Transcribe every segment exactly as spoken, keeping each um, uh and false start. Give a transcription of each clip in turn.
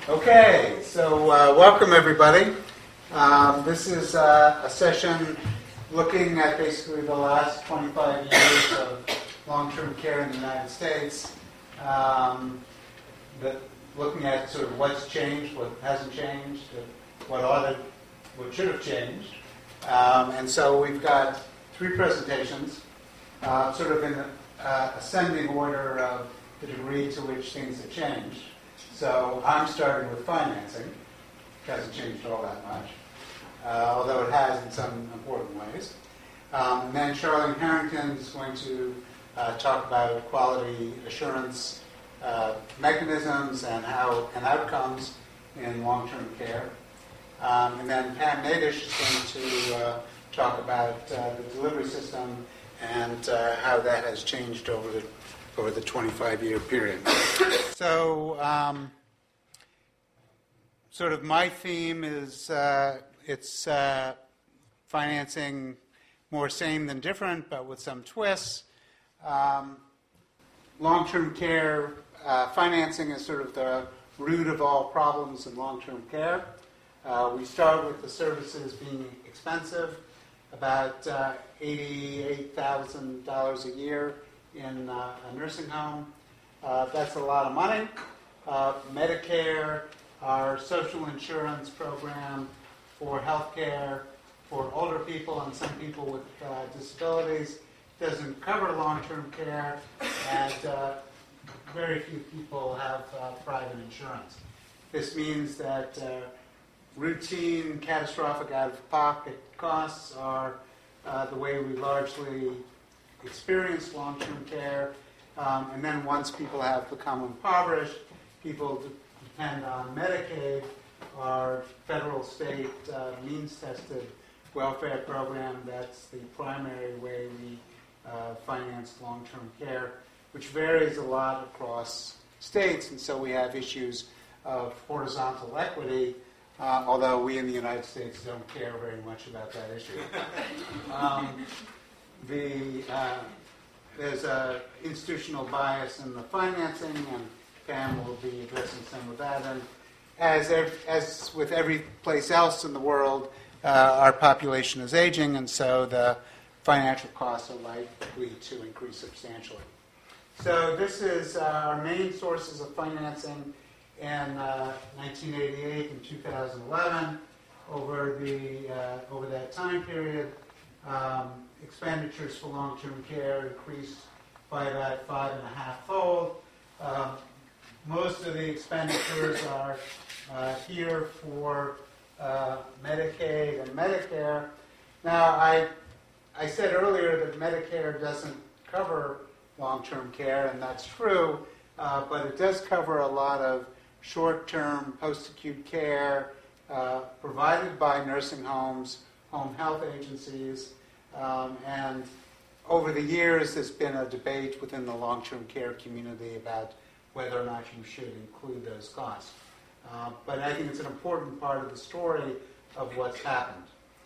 Okay, so uh, welcome everybody. Um, this is uh, a session looking at basically the last twenty-five years of long-term care in the United States. Um, the, looking at sort of what's changed, what hasn't changed, what ought to, what should have changed. Um, and so we've got three presentations, uh, sort of in the uh, ascending order of the degree to which things have changed. So I'm starting with financing. It hasn't changed all that much, uh, although it has in some important ways. Um, and then Charlene Harrington is going to uh, talk about quality assurance uh, mechanisms and how and outcomes in long-term care. Um, and then Pam Nadish is going to uh, talk about uh, the delivery system and uh, how that has changed over the over the twenty-five year period. So, um, sort of my theme is uh, it's uh, financing more same than different, but with some twists. Um, long-term care uh, financing is sort of the root of all problems in long-term care. Uh, we start with the services being expensive, about uh, eighty-eight thousand dollars a year in uh, a nursing home. Uh, that's a lot of money. Uh, Medicare, our social insurance program for health care for older people and some people with uh, disabilities, doesn't cover long-term care, and uh, very few people have uh, private insurance. This means that uh, routine, catastrophic out-of-pocket costs are uh, the way we largely experience long-term care, um, and then once people have become impoverished, people d- depend on Medicaid, our federal state uh, means-tested welfare program. That's the primary way we uh, finance long-term care, which varies a lot across states, and so we have issues of horizontal equity, uh, although we in the United States don't care very much about that issue. um, The, uh, there's an institutional bias in the financing, and Pam will be addressing some of that. And as, ev- as with every place else in the world, uh, our population is aging, and so the financial costs are likely to increase substantially. So this is uh, our main sources of financing in uh, nineteen eighty-eight and two thousand eleven. Over the uh, over that time period, um, expenditures for long-term care increased by about five and a half fold. Um, most of the expenditures are uh, here for uh, Medicaid and Medicare. Now, I I said earlier that Medicare doesn't cover long-term care, and that's true, uh, but it does cover a lot of short-term post-acute care uh, provided by nursing homes, home health agencies, um, and over the years there's been a debate within the long-term care community about whether or not you should include those costs. Uh, but I think it's an important part of the story of what's happened.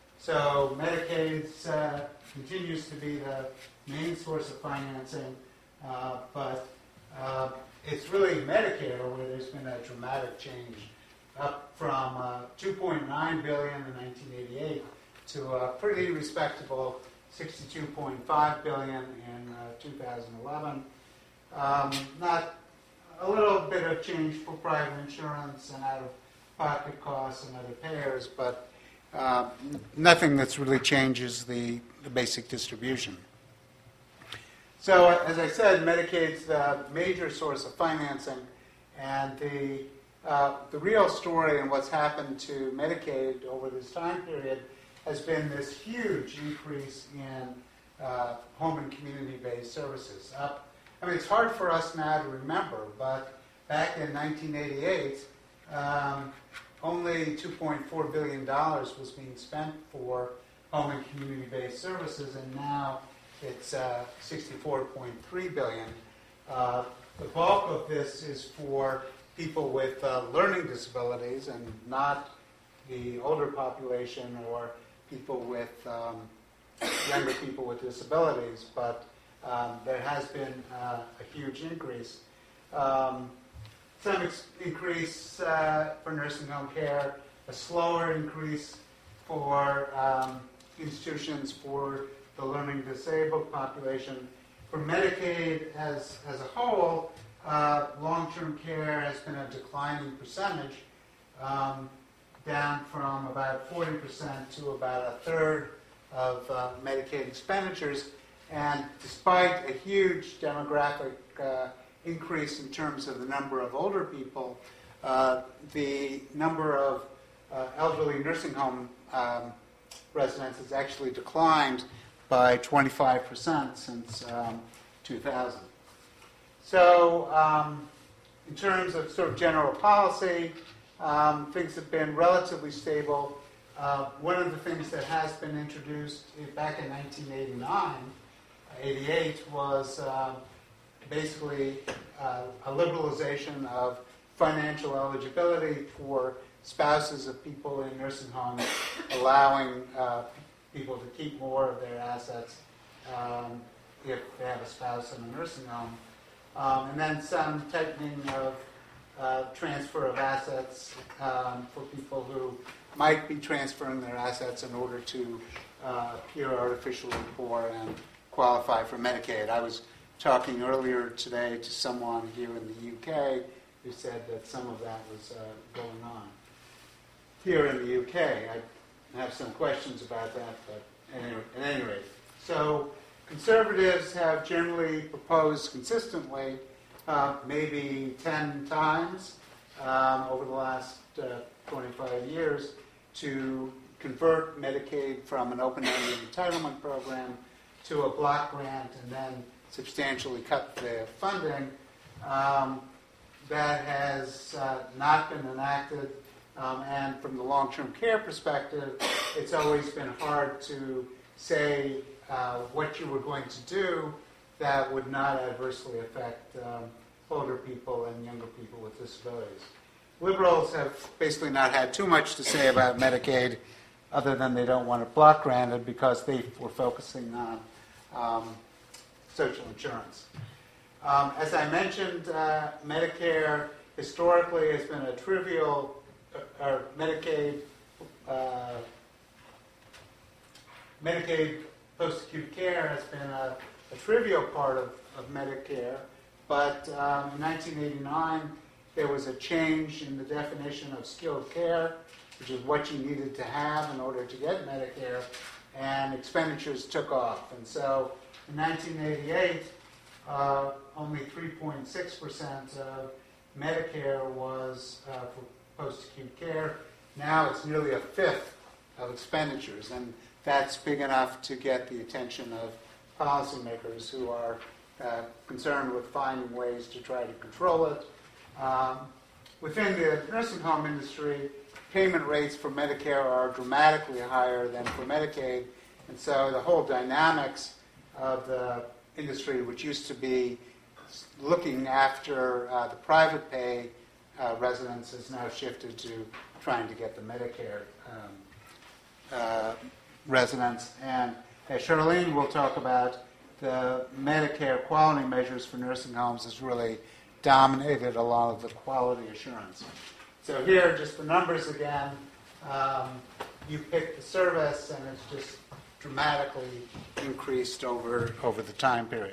So Medicaid uh, continues to be the main source of financing, uh, but uh, it's really Medicare where there's been a dramatic change, up from uh, two point nine billion dollars in nineteen eighty-eight to a pretty respectable sixty-two point five billion dollars in uh, two thousand eleven. Um, not a little bit of change for private insurance and out-of-pocket costs and other payers, but uh, nothing that's really changes the, the basic distribution. So, as I said, Medicaid's the major source of financing, and the uh, the real story and what's happened to Medicaid over this time period has been this huge increase in uh, home and community-based services. Up, I mean, it's hard for us now to remember, but back in nineteen eighty-eight, um, only two point four billion dollars was being spent for home and community-based services, and now it's uh, sixty-four point three billion dollars. Uh, the bulk of this is for people with uh, learning disabilities and not the older population or people with um, younger people with disabilities, but um, there has been uh, a huge increase. Um, some ex- increase uh, for nursing home care, a slower increase for um, institutions for the learning disabled population. For Medicaid as, as a whole, uh, long-term care has been a declining percentage, um, down from about forty percent to about a third of uh, Medicaid expenditures. And despite a huge demographic uh, increase in terms of the number of older people, uh, the number of uh, elderly nursing home um, residents has actually declined by twenty-five percent since um, two thousand. So um, in terms of sort of general policy, um, things have been relatively stable. Uh, one of the things that has been introduced back in nineteen eighty-nine, eighty-eight was uh, basically uh, a liberalization of financial eligibility for spouses of people in nursing homes, allowing uh, people to keep more of their assets um, if they have a spouse in a nursing home. Um, and then some tightening of uh, transfer of assets um, for people who might be transferring their assets in order to uh, appear artificially poor and qualify for Medicaid. I was talking earlier today to someone here in the U K who said that some of that was uh, going on here in the U K. I have some questions about that, but anyway, at any rate. So conservatives have generally proposed consistently, uh, maybe ten times um, over the last uh, twenty-five years, to convert Medicaid from an open-ended entitlement program to a block grant and then substantially cut the funding. Um, that has uh, not been enacted. Um, and from the long-term care perspective, it's always been hard to say uh, what you were going to do that would not adversely affect um, older people and younger people with disabilities. Liberals have basically not had too much to say about Medicaid other than they don't want it block granted because they were focusing on um, social insurance. Um, as I mentioned, uh, Medicare historically has been a trivial or Medicaid, uh, Medicaid post-acute care has been a, a trivial part of, of Medicare, but um, in nineteen eighty-nine there was a change in the definition of skilled care, which is what you needed to have in order to get Medicare, and expenditures took off. And so in nineteen eighty-eight, uh, only three point six percent of Medicare was uh, for post-acute care. Now it's nearly a fifth of expenditures, and that's big enough to get the attention of policymakers who are uh, concerned with finding ways to try to control it. Um, within the nursing home industry, payment rates for Medicare are dramatically higher than for Medicaid, and so the whole dynamics of the industry, which used to be looking after uh, the private pay uh, residents, has now shifted to trying to get the Medicare um, uh, residents. And as Charlene will talk about, the Medicare quality measures for nursing homes has really dominated a lot of the quality assurance. So here, just the numbers again. Um, you pick the service, and it's just dramatically increased over, over the time period.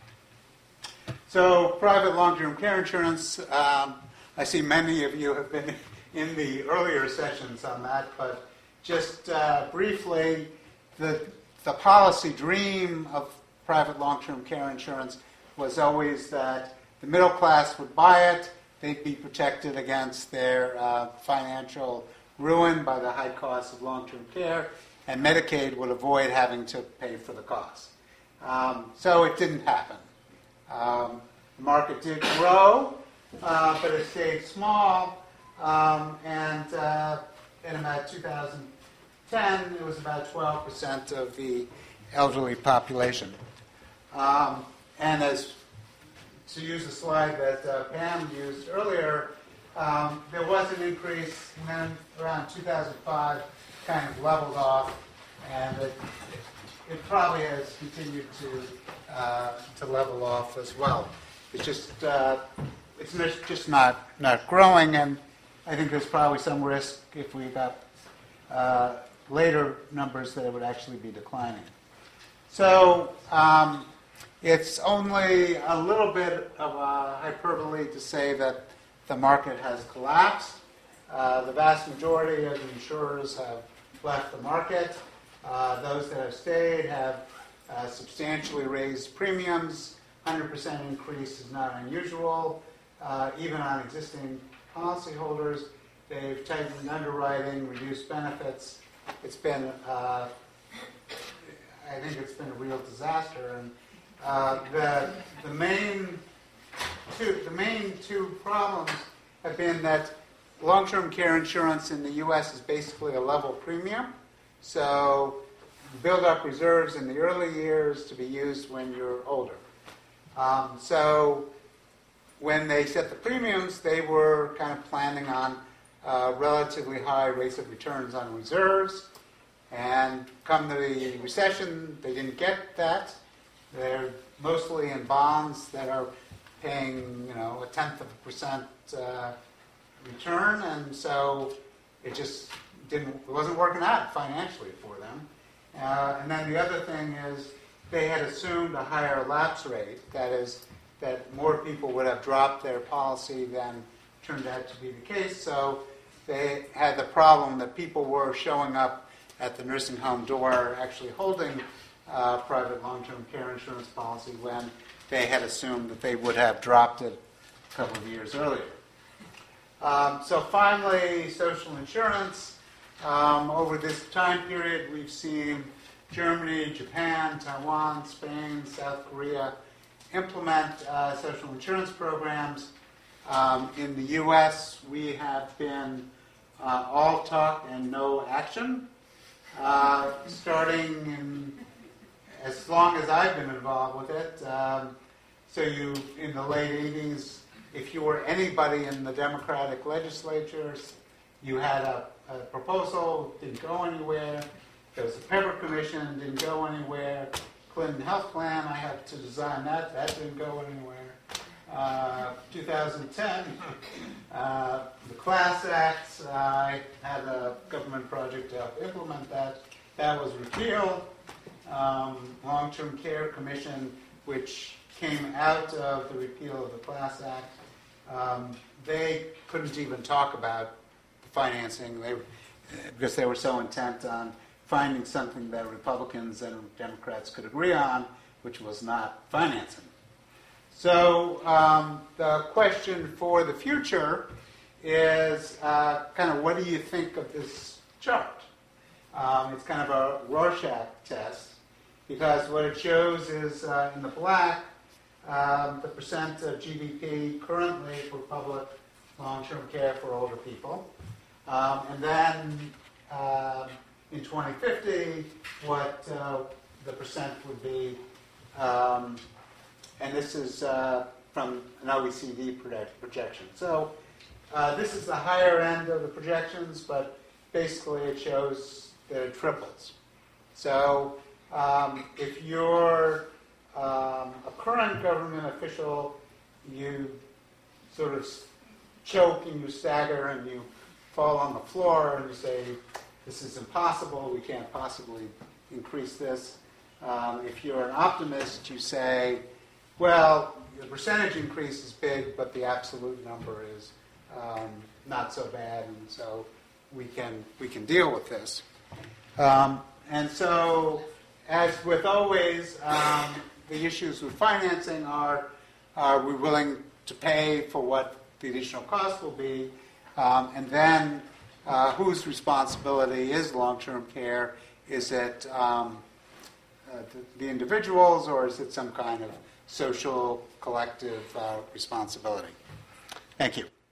So private long-term care insurance, um, I see many of you have been in the earlier sessions on that, but just uh, briefly, the, the policy dream of private long-term care insurance was always that the middle class would buy it, they'd be protected against their uh, financial ruin by the high cost of long-term care, and Medicaid would avoid having to pay for the cost. Um, so it didn't happen. Um, the market did grow, uh, but it stayed small, um, and uh, in about two thousand ten, it was about twelve percent of the elderly population. Um, and as to use a slide that uh, Pam used earlier, um, there was an increase, and then around two thousand five, kind of leveled off, and it, it, it probably has continued to uh, to level off as well. It's just uh, it's just not, not growing, and I think there's probably some risk if we got uh, later numbers that it would actually be declining. So um, it's only a little bit of a hyperbole to say that the market has collapsed. Uh, the vast majority of insurers have left the market. Uh, those that have stayed have uh, substantially raised premiums. one hundred percent increase is not unusual. Uh, even on existing policyholders, they've tightened underwriting, reduced benefits. It's been, uh, I think it's been a real disaster. And uh, the the main two the main two problems have been that long-term care insurance in the U S is basically a level premium. So you build up reserves in the early years to be used when you're older. Um, so when they set the premiums, they were kind of planning on uh, relatively high rates of returns on reserves. And come the recession, they didn't get that. They're mostly in bonds that are paying, you know, a tenth of a percent uh, return, and so it just didn't, it wasn't working out financially for them. Uh, and then the other thing is they had assumed a higher lapse rate, that is, that more people would have dropped their policy than turned out to be the case. So they had the problem that people were showing up at the nursing home door actually holding uh, private long-term care insurance policy when they had assumed that they would have dropped it a couple of years earlier. Um, so finally, social insurance. Um, over this time period, we've seen Germany, Japan, Taiwan, Spain, South Korea implement uh, social insurance programs. Um, in the U S, we have been uh, all talk and no action. Uh, starting in, as long as I've been involved with it, um, so you, in the late eighties, if you were anybody in the Democratic legislatures, you had a, a proposal, didn't go anywhere. There was a Pepper Commission, didn't go anywhere. Clinton Health Plan, I had to design that, that didn't go anywhere. Uh, two thousand ten, uh, the Class Act, uh, I had a government project to help implement that. That was repealed. Um, Long-Term Care Commission, which came out of the repeal of the Class Act, um, they couldn't even talk about financing they, because they were so intent on finding something that Republicans and Democrats could agree on, which was not financing. So um, the question for the future is uh, kind of what do you think of this chart? Um, it's kind of a Rorschach test because what it shows is uh, in the black um, the percent of G D P currently for public long-term care for older people. Um, and then um, in twenty fifty, what uh, the percent would be. Um, and this is uh, from an O E C D projection. So uh, this is the higher end of the projections, but basically it shows that it triples. So um, if you're um, a current government official, you sort of choke and you stagger and you fall on the floor and you say, this is impossible, we can't possibly increase this. Um, if you're an optimist, you say, well, the percentage increase is big, but the absolute number is um, not so bad, and so we can we can deal with this. Um, and so, as with always, um, the issues with financing are, are we willing to pay for what the additional cost will be, um, and then uh, whose responsibility is long-term care? Is it um, uh, the, the individuals, or is it some kind of social collective uh, responsibility? Thank you.